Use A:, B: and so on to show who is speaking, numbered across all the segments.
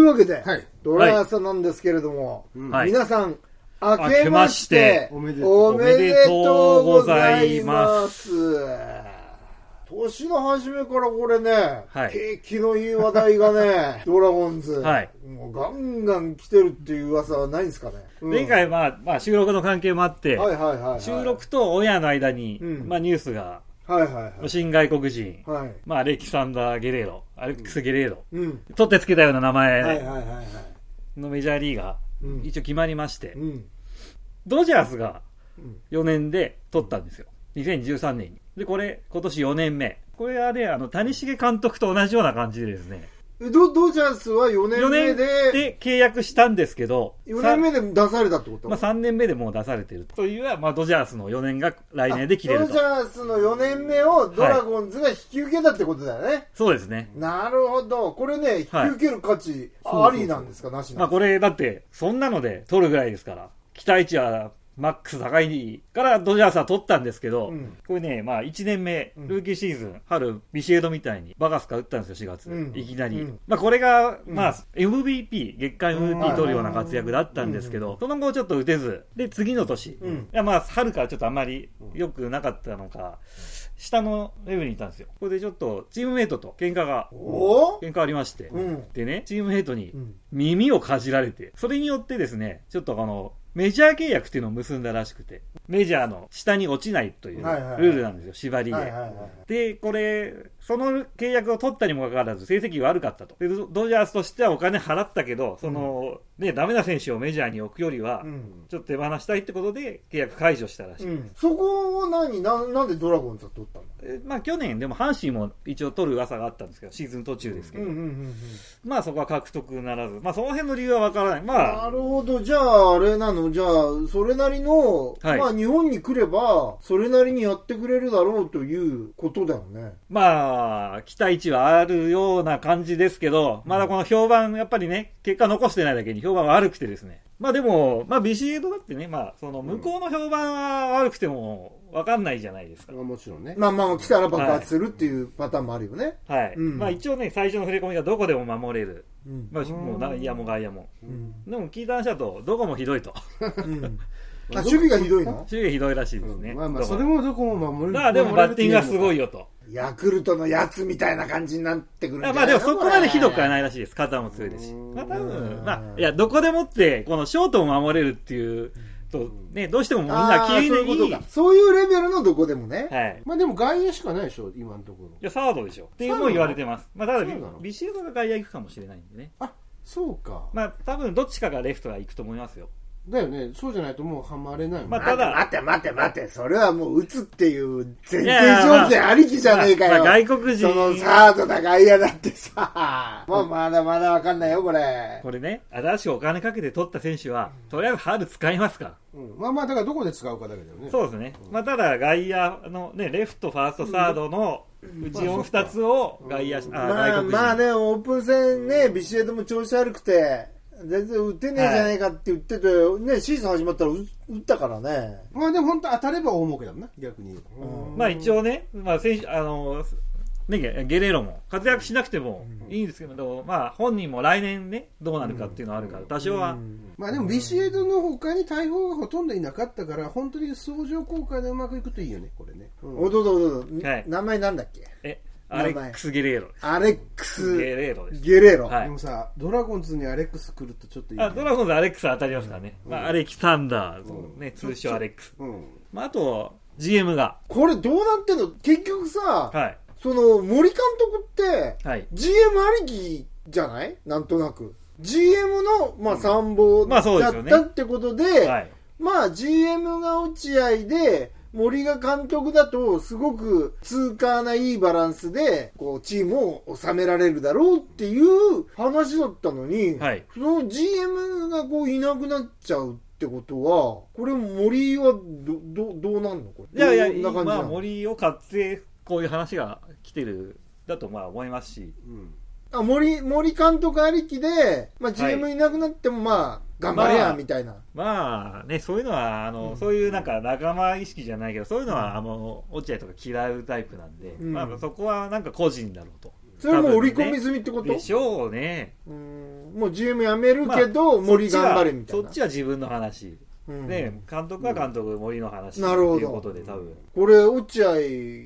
A: わけで、
B: はい、
A: ドラ朝なんですけれども、
C: はい、
A: 皆さん明けましておめでとうございます。年の初めからこれね、
C: はい、
A: 景気のいい話題がねドラゴンズ、
C: はい、
A: もうガンガン来てるっていう噂はないんですかね。
C: 前回、まあ、収録の関係もあって、
A: はいはいはいはい、
C: 収録とオンエアの間に、まあ、ニュースが、
A: はいはいはい、
C: 新外国人、
A: はい、
C: まあ、アレキサンダー・ゲレーロ、アレックス・ゲレーロ、取ってつけたような名前のメジャーリーガー、一応決まりまして、ドジャースが4年で取ったんですよ。2013年に。で、これ、今年4年目。これはね、谷繁監督と同じような感じでですね。
A: ドジャースは4年目
C: で契約したんですけど、
A: 4年目で出されたってこと？
C: まあ3年目でもう出されてるという、まあドジャースの4年が来年で切れると。
A: ドジャースの4年目をドラゴンズが引き受けたってことだよね。はい、
C: そうですね。
A: なるほど。これね、引き受ける価値ありなんですか、なしなんですか？
C: まあこれだって、そんなので取るぐらいですから、期待値は、マックス高いからドジャースは取ったんですけど、これね、まあ1年目、ルーキーシーズン、春、ビシエドみたいにバカスカ打ったんですよ、4月。いきなり。まあこれが、まあ MVP、月間 MVP 取るような活躍だったんですけど、その後ちょっと打てず、で、次の年、いやまあ春からちょっとあんまり良くなかったのか、下のレベルにいたんですよ。これでちょっとチームメイトと喧嘩ありまして、でね、チームメイトに耳をかじられて、それによってですね、ちょっとメジャー契約っていうのを結んだらしくて、メジャーの下に落ちないというルールなんですよ、縛りで。で、これ、その契約を取ったにもかかわらず成績悪かったと。で、ドジャースとしてはお金払ったけど、ね、ダメな選手をメジャーに置くよりは、ちょっと手放したいってことで契約解除したらしい。
A: そこをなんでドラゴンズは取ったの？
C: まあ去年でも阪神も一応取る噂があったんですけど、シーズン途中ですけど、まあそこは獲得ならず、まあその辺の理由はわからない。まあ
A: なるほど。じゃああれなの、じゃあそれなりの、まあ日本に来ればそれなりにやってくれるだろうということだよね。
C: まあ期待値はあるような感じですけど、まだこの評判やっぱりね、結果残してないだけに評判は悪くてですね。まあでも、まあビシエドだってね、まあその向こうの評判は悪くても分かんないじゃないですか。
B: もちろんね。
A: まあ来たら爆発するっていうパターンもあるよね。
C: はい。まあ一応ね、最初の触れ込みがどこでも守れる。まあもう内野も外野も。でも聞いた話だとどこもひどいと。
A: 守備がひどいの？
C: 守備がひどいらしいですね。
B: まあそれもどこも守れる。
C: まあでもバッティングがすごいよと。
A: ヤクルトのやつみたいな感じになってくるんじゃないの？
C: まあでもそこまでひどくはないらしいです。肩も強いですし。まあ多分、まあ、いや、どこでもって、このショートを守れるっていうと、ね、どうしてもみんな気に入り。
A: そういうレベルのどこでもね。
C: はい。
B: まあでも外野しかないでしょ、今のところ。
C: いや、サードでしょ。っていうのも言われてます。まあただ、ビシエドが外野行くかもしれないんでね。
B: あ、そうか。
C: まあ多分どっちかがレフトが行くと思いますよ。
B: だよね。そうじゃないともうはまれないもん。
A: まあ、ただ待て。それはもう打つっていう前提条件ありきじゃねえかよ。
C: まあ、外国人。
A: そのサードだ外野だってさ。まあまだまだわかんないよ、これ。
C: これね、新しくお金かけて取った選手は、とりあえず春使いますから。
B: まあだからどこで使うかだけだよね。
C: そうですね。まあただ外野のね、レフト、ファースト、サードのうち2つを外野、外国人。
A: まあね、オープン戦ね、ビシエドも調子悪くて、全然打てねえじゃねえかって言ってて、ね、シーズン始まったら打ったからね。
B: まあでも本当当たれば大儲けだもんな、逆に。
C: まあ一応ね、まあ選手、ね、ゲレーロも活躍しなくてもいいんですけど、まあ本人も来年ね、どうなるかっていうのはあるから、多少は。
B: まあでもビシエドの他に大砲がほとんどいなかったから、本当に相乗効果でうまくいくといいよね、これね。
A: どうぞ。名前なんだっけ？
C: アレックス・ゲレーロです。
A: アレックス・
C: ゲレーロです。
A: ゲレーロ。
B: でもさ、ドラゴンズにアレックス来るとちょっといい、ね。
C: ドラゴンズアレックス当たりますからね。まあアレキサンダー、ね、通称アレックス。まああと、GM が。
A: これどうなってんの？結局さ、その森監督って、GM ありきじゃない？なんとなく。GM の、まあ参謀だったってことで、まあ GM が落合で、森が監督だとすごく痛快ないいバランスでこうチームを収められるだろうっていう話だったのに、その GM がこういなくなっちゃうってことは、これ森はどうなんの？これ
C: いや今森を買ってこういう話が来てるだとまあ思いますし、
A: 森監督ありきで、まあ、GM いなくなってもまあ頑張れやみたいな、
C: まあね、そういうのはそういうなんか仲間意識じゃないけど、そういうのは落合とか嫌うタイプなんで、まあそこはなんか個人だろうと。
A: それも織り込み済みってこと？
C: でしょうね。
A: もう GM 辞めるけど、森頑張れみたいな。
C: そっちは自分の話。ね、監督は監督、森の話っていうことで多分。
A: これ、落合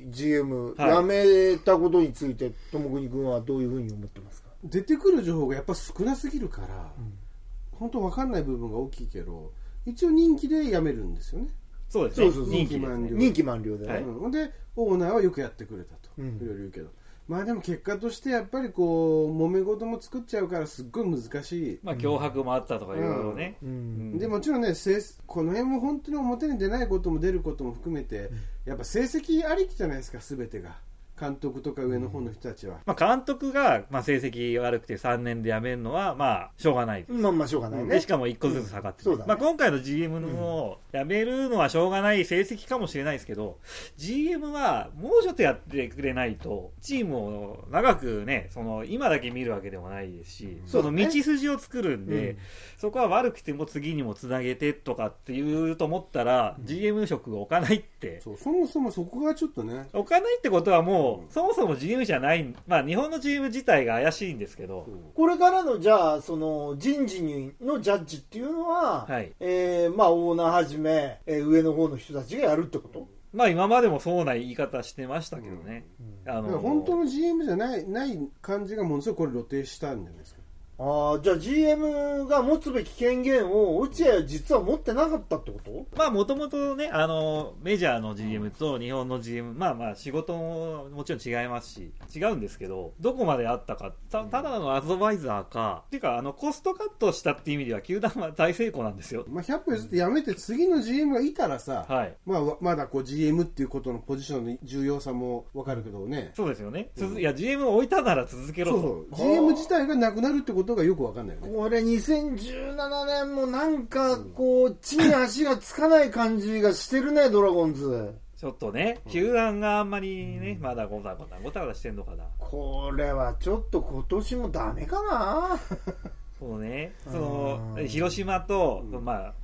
A: GM 辞めたことについて、友國君はどういうふうに思ってますか？
B: 出てくる情報がやっぱ少なすぎるから、本当分かんない部分が大きいけど、一応任期で辞めるんですよね。
C: そうですね。
B: 任期満了。
A: 任期満了でね。
B: で、オーナーはよくやってくれたと。いろいろ言うけど。まあでも結果としてやっぱりこう揉め事も作っちゃうからすっごい難しい。
C: まあ脅迫もあったとかいろいろね。
B: でもちろんね、この辺も本当に表に出ないことも出ることも含めて、やっぱ成績ありきじゃないですか、全てが。監督とか上の方の人たちは。
C: まあ監督がまあ成績悪くて3年で辞めるのはまあしょうがない。
A: まあしょうがないね。
C: でしかも1個ずつ下がってる。まあ今回の GM の辞めるのはしょうがない成績かもしれないですけど、GM はもうちょっとやってくれないとチームを長くね、その今だけ見るわけでもないですし、その道筋を作るんで、そこは悪くても次にもつなげてとかっていうと思ったら GM 職を置かないって。
B: そもそもそこがちょっとね。
C: 置かないってことはもうそもそも GM じゃない、まあ日本の GM 自体が怪しいんですけど、
A: これからのじゃあその人事のジャッジっていうのは、まあオーナーはじめ、上の方の人たちがやるってこと？
C: まあ今までもそうな言い方してましたけどね。
B: 本当の GM じゃない感じがものすごいこれ露呈したんじゃないですか。
A: じゃあ GM が持つべき権限を落合は実は持ってなかったってこと？
C: まあもともとね、メジャーの GM と日本の GM、まあ仕事ももちろん違いますし、違うんですけど、どこまであったか、ただのアドバイザーか、っていうかコストカットしたっていう意味では球団は大成功なんですよ。
B: まあ100歩譲って辞めて次の GM がいたらさ、まあまだこう GM っていうことのポジションの重要さもわかるけどね。
C: そうですよね。いや GM を置いたなら続けろと。
B: そう。GM 自体がなくなるってことがよくわかんないよね。
A: これ2017年もなんかこう地に足がつかない感じがしてるね、ドラゴンズ。
C: ちょっとね、球団があんまりね、まだごたごたしてんのかな。
A: これはちょっと今年もダメかな。
C: そうね、広島と、まあ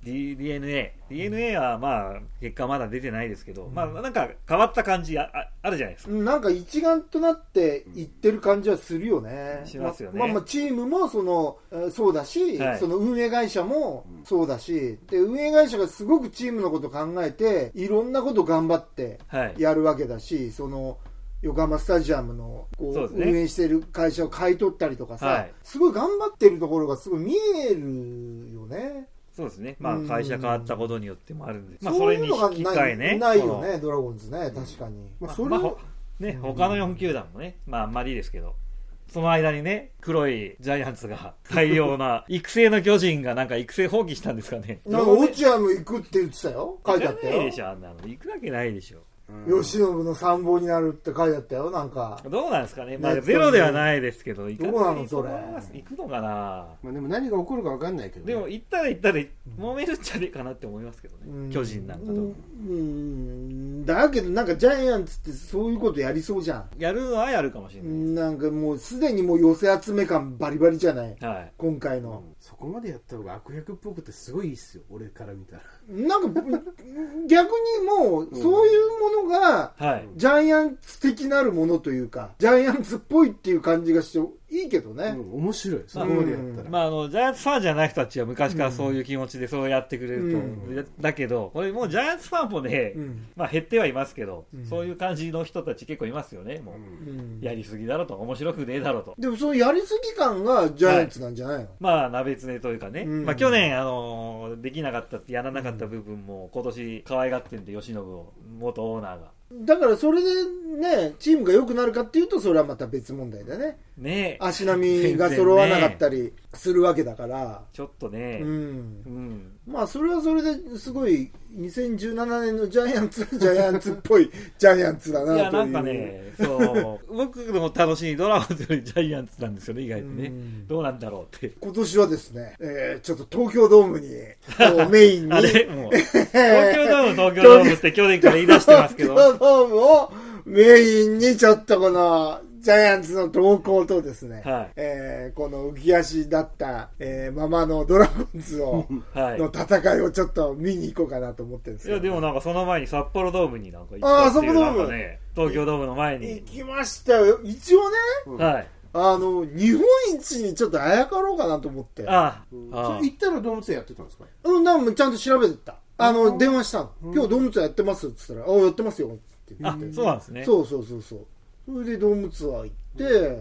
C: DNA はまあ結果まだ出てないですけど、まあなんか変わった感じ あるじゃないですか。
A: なんか一丸となっていってる感じはするよね。
C: しますよね。
A: まあチームもそうだし、その運営会社もそうだし、で運営会社がすごくチームのこと考えていろんなこと頑張ってやるわけだし、その横浜スタジアムのこう運営している会社を買い取ったりとかさ、すごい頑張ってるところがすごい見えるよね。
C: そうですね。まあ会社変わったことによってもあるんです。まあそれに引き換えね。
A: ないよね、ドラゴンズね、確かに。
C: まあそれね、他の4球団もね、まああんまりいいですけど、その間にね、黒いジャイアンツが大量な育成の巨人がなんか育成放棄したんですかね。
A: なんか落合も行くって言ってたよ。書いてあったよ。
C: ないでしょ、あんなの。行くわけないでしょ。
A: 慶喜の参謀になるって書いてあったよ、なんか。
C: どうなんですかね。まあゼロではないですけど、
A: どうなのそれ。
C: 行くのかな。
B: まあでも何が起こるか分かんないけど、
C: でも行ったら揉めるんじゃねえかなって思いますけどね。巨人なんかと。
A: だけどなんかジャイアンツってそういうことやりそうじゃん。
C: やるのはやるかもしれない。
A: なんかもうすでにもう寄せ集め感バリバリじゃない。今回の。
B: そこまでやった方が悪役っぽくてすごいいいっすよ、俺から見たら。
A: なんか逆にもうそういうものがジャイアンツ的なるものというか、ジャイアンツっぽいっていう感じがしていいけどね。
B: 面白い、そこまでやったら。
C: まあジャイアンツファンじゃない人たちは昔からそういう気持ちでそうやってくれると。だけど、これもうジャイアンツファンもね、まあ減ってはいますけど、そういう感じの人たち結構いますよね。もうやりすぎだろと、面白くねえだろと。
A: でもそのやりすぎ感がジャイアンツなんじゃないの？
C: まあ鍋つねというかね。まあ去年できなかったってやらなかった部分も今年可愛がってんで、吉信を元オーナーが。
A: だからそれでね、チームが良くなるかっていうとそれはまた別問題だね。
C: ね、
A: 足並みが揃わなかったりするわけだから。
C: ちょっとね。
A: まあそれはそれですごい2017年のジャイアンツっぽいジャイアンツだなという。いや
C: なんかね、そう僕の楽しいドラゴンズよりジャイアンツなんですよね、意外とね。どうなんだろうって。
A: 今年はですね、ちょっと東京ドームにメインに
C: あれもう東京ドームって去年から言い出してますけど。
A: 東京ドームをメインにちょっとこのジャイアンツの動向とですね、この浮き足だった、ままのドラゴンズを、の戦いをちょっと見に行こうかなと思ってるんですけど、
C: いやでもなんかその前に札幌ドームになんか行ったっていう、なんかね、東京ドームの前に
A: 行きましたよ。一応ね、 日本一にちょっとあやかろうかなと思って。
B: ああ。行ったら動物園やってたんですか？
A: なんかちゃんと調べてた。電話したの。今日動物園やってますって言ったら、やってますよって言って。
C: そうなんですね。
A: そう。それで動物園行って、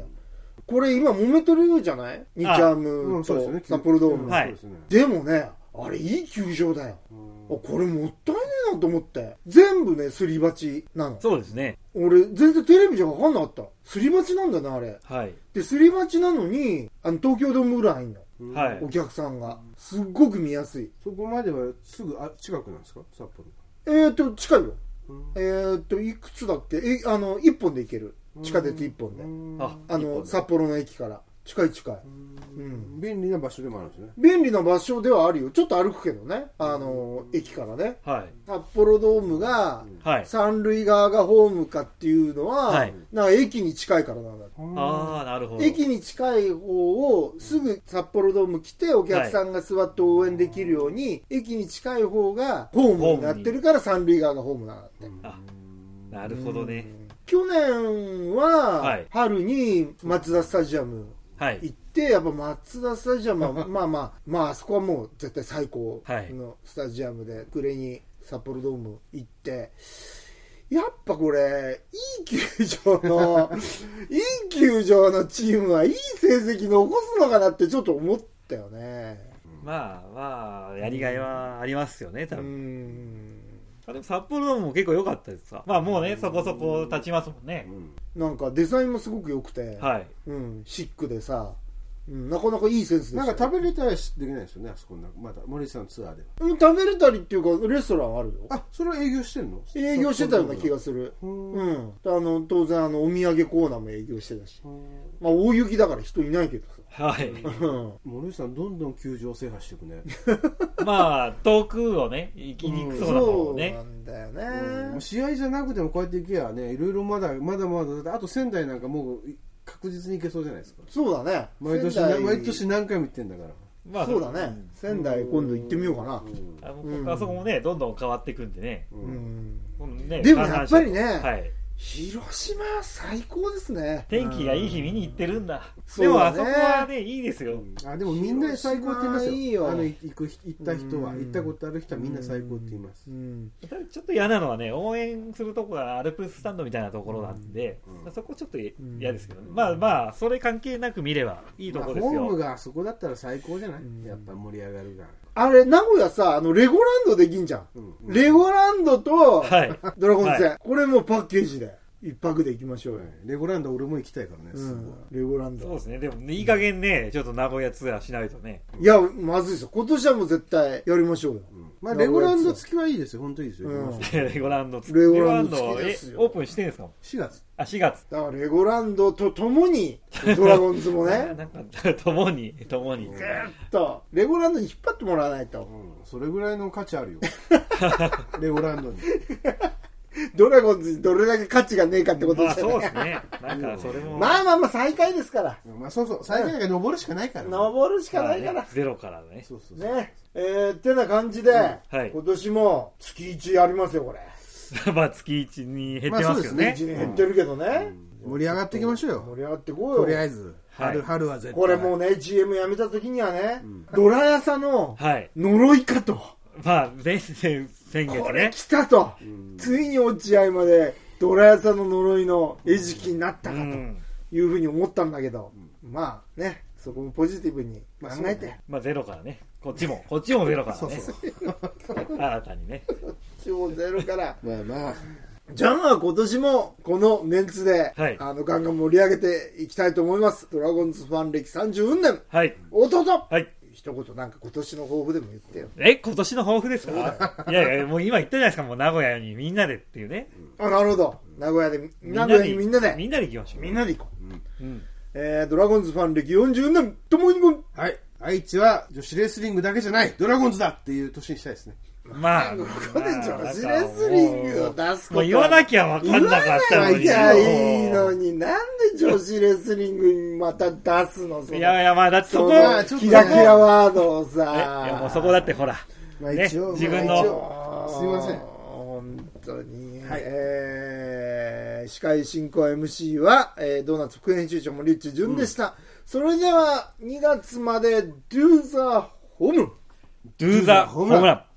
A: これ今揉めてるじゃない？日ハムと札幌ドーム。でもね、あれいい球場だよ。これもったいねえなと思って。全部ね、すり鉢なの。
C: そうですね。
A: 俺、全然テレビじゃ分かんなかった。すり鉢なんだな、あれ。
C: はい。
A: で、すり鉢なのに、東京ドームぐらい入んの。
C: はい。
A: お客さんが。すっごく見やすい。
B: そこまではすぐ、近くなんですか？札幌。
A: 近いよ。いくつだっけ？一本で行ける。地下鉄一本で。札幌の駅から。近い。
B: 便利な場所でもあるんですね。
A: 便利な場所ではあるよ。ちょっと歩くけどね。駅からね。
C: はい。
A: 札幌ドームが、三塁側がホームかっていうのは、なんか駅に近いからなんだ。
C: なるほど。
A: 駅に近い方をすぐ札幌ドーム来てお客さんが座って応援できるように、駅に近い方がホームになってるから三塁側がホームなんだって。
C: なるほどね。
A: 去年は春にマツダスタジアム行って、やっぱマツダスタジアムはあそこはもう絶対最高のスタジアムで、暮れに札幌ドーム行って、やっぱこれいい球場のチームはいい成績残すのかなってちょっと思ったよね。
C: やりがいはありますよね、多分。でも札幌ドームも結構良かったですさ。もうね、そこそこ経ちますもんね。
A: なんかデザインもすごく良くて、シックでさ、なかなかいいセンスでした。
B: なんか食べれたりできないですよね、あそこまだ森さんツアーで。
A: 食べれたりっていうかレストランあるよ。
B: それは営業してんの？
A: 営業してたような気がする。当然お土産コーナーも営業してたし。大雪だから人いないけどさ。
C: はい。
B: 森さんどんどん球場制覇していくね。
C: 遠くをね行きにくそうな方をね。
A: そうなんだよね。
B: 試合じゃなくてもこうやって行けばね、いろいろまだあと仙台なんかもう確実に行けそうじゃないですか。
A: そうだね。
B: 毎年何回も行ってんだから。
A: そうだね。仙台今度行ってみようかな。
C: あそこもねどんどん変わっていくんでね。
A: でもやっぱりね、広島は最高ですね。
C: 天気がいい日見に行ってるんだ。でもあそこはねいいですよ。
B: でもみんな最高って言いますよ。行った人は、行ったことある人はみんな最高って言います。
C: ちょっと嫌なのはね、応援するとこがアルプススタンドみたいなところなんで、そこちょっと嫌ですけど、それ関係なく見ればいいところですよ。
B: ホームがあそこだったら最高じゃない？やっぱ盛り上がるが。
A: あれ、名古屋さ、レゴランドできんじゃん。レゴランドと、ドラゴンズ戦。これもパッケージで。一泊で行きましょうよ。
B: レゴランド俺も行きたいからね、
A: レゴランド。
C: そうですね。でも、いい加減ね、ちょっと名古屋ツアーしないとね。
A: いや、まずいですよ。今年はもう絶対やりましょうよ。
B: レゴランド付きはいいですよ。本当いいですよ。
C: レゴランド付き。
A: レゴランド付きですよ。
C: オープンしてんですか
B: ？4月。
C: 4月。
A: だからレゴランドとともに、ドラゴンズもね。
C: ともに。
A: ぐーっと、レゴランドに引っ張ってもらわないと。
B: それぐらいの価値あるよ。レゴランドに。
A: ドラゴンズにどれだけ価値がねえかってことですよね。
C: そうですね。なんかそれも。
A: 最下位ですから。
B: そう。最下位が登るしかないから。
A: 登るしかないから。
C: ゼロからね。
A: そう。ね。ってな感じで、今年も月1やりますよ、これ。
C: 月1に減ってますよね。
A: 月1に減ってるけどね。
B: 盛り上がっていきましょうよ。
A: 盛り上がっていこうよ。
B: とりあえず。春は絶対。
A: これもうね、GM 辞めた時にはね、ドラヤサの呪いかと。
C: 先月ね。
A: これ来たと。ついに落合までドラヤサの呪いの餌食になったかというふうに思ったんだけど、そこもポジティブに考えて。
C: ゼロからね。こっちもゼロからね。新たにね。
A: こっちもゼロから。じゃあ今年もこのメンツで、ガンガン盛り上げていきたいと思います。ドラゴンズファン歴30年。弟。一言なんか今年の抱負でも言ってよ。
C: 今年の抱負ですか？いやもう今言ったじゃないですか。もう名古屋にみんなでっていうね。
A: なるほど。名古屋にみんなで。
C: みんなで行きましょう。
A: みんなで行こう。ドラゴンズファン歴40年ともにも。
B: 愛知は女子レスリングだけじゃないドラゴンズだっていう年にしたいですね。
A: ここで女子レスリングを出すこと
C: もう言わなきゃ分かんなかったのに。
A: いやいいのになんで女子レスリングにまた出すの？
C: いやだってそこ
A: キラキラワードをさ。
C: いやもうそこだってほら。自分の。
B: すいません。
A: 本当に。 司会進行 MC は、ドーナツ副編集長森内潤でした、それでは2月まで Do the Home
C: Do the Home